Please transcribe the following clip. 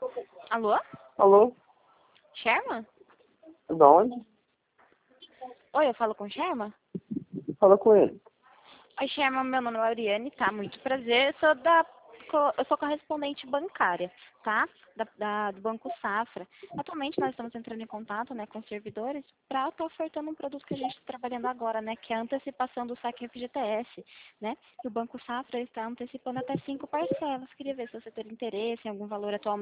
Alô? Alô? Sherman? Da onde? Oi, eu falo com Sherman? Fala com ele. Oi, Sherman, meu nome é Lauriane, tá? Muito prazer. Eu sou correspondente bancária, tá? Do Banco Safra. Atualmente nós estamos entrando em contato, né, com os servidores para estar ofertando um produto que a gente está trabalhando agora, né, que é a antecipação do saque FGTS, né? E o Banco Safra está antecipando até 5 parcelas. Queria ver se você teria interesse em algum valor atualmente.